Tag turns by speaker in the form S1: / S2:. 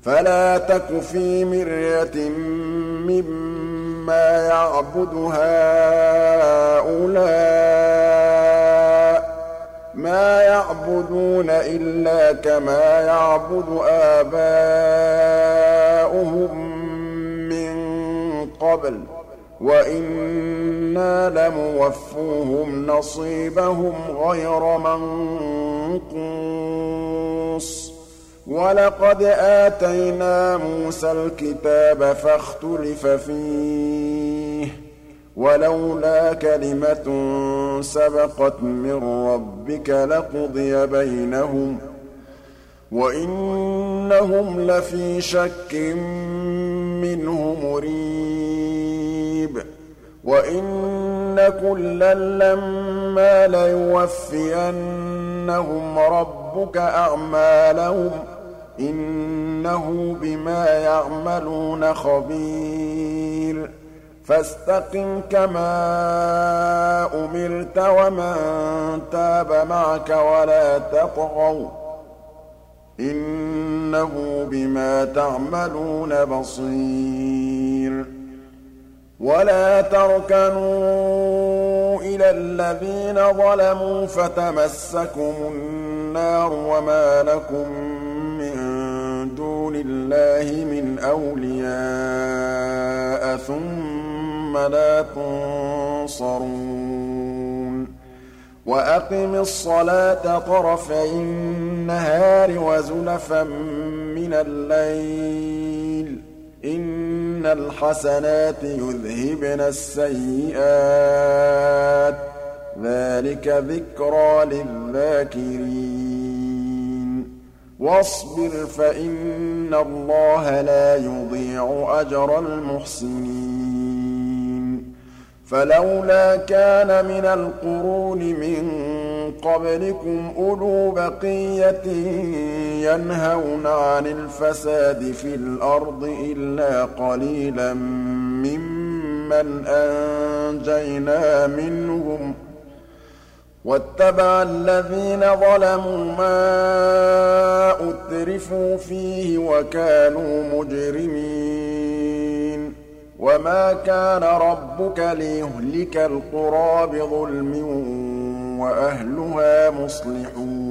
S1: فلا تك في مرية مما يعبد هؤلاء ما يعبدون إلا كما يعبد آباؤهم من قبل وإنا لموفوهم نصيبهم غير منقوص وَلَقَدْ آتَيْنَا مُوسَى الْكِتَابَ فَاخْتُلِفَ فِيهِ وَلَوْلَا كَلِمَةٌ سَبَقَتْ مِن رَّبِّكَ لَقُضِيَ بَيْنَهُمْ وَإِنَّهُمْ لَفِي شَكٍّ مِّنْهُ مُرِيبٍ وَإِنَّ كُلًّا لَّمَّا لَيُوَفِّيَنَّهُمْ رَبُّكَ أَعْمَالَهُمْ إِنَّهُ بِمَا يَعْمَلُونَ خَبِيرٌ فَاسْتَقِمْ كَمَا أُمِرْتَ وَمَن تَابَ مَعَكَ وَلَا تَطْغَوْا إِنَّهُ بِمَا تَعْمَلُونَ بَصِيرٌ وَلَا تَرْكَنُوا إِلَى الَّذِينَ ظَلَمُوا فَتَمَسَّكُمُ النَّارُ وَمَا لَكُم مِّن دُونِ اللَّهِ مِنْ أَوْلِيَاءَ ثُمَّ لَا تُنصَرُونَ وَأَقِمِ الصَّلَاةَ طَرَفَيِ النَّهَارِ وَزُلَفًا مِّنَ اللَّيْلِ إِنَّ الْحَسَنَاتِ يُذْهِبْنَ السَّيِّئَاتِ ۚ ذَٰلِكَ ذِكْرَىٰ لِلذَّاكِرِينَ وَاصْبِرْ فَإِنَّ اللَّهَ لَا يُضِيعُ أَجْرَ الْمُحْسِنِينَ فَلَوْلَا كَانَ مِنَ الْقُرُونِ مِن قَبْلِكُمْ أُولُو بَقِيَّةٍ يَنْهَوْنَ عَنِ الْفَسَادِ فِي الْأَرْضِ إِلَّا قَلِيلًا مِّمَّنْ أَنجَيْنَا مِنْهُمْ ۗ وَاتَّبَعَ الَّذِينَ ظَلَمُوا مَا أُتْرِفُوا فِيهِ وَكَانُوا مُجْرِمِينَ وَمَا كَانَ رَبُّكَ لِيُهْلِكَ الْقُرَىٰ بِظُلْمٍ وَأَهْلُهَا مُصْلِحُونَ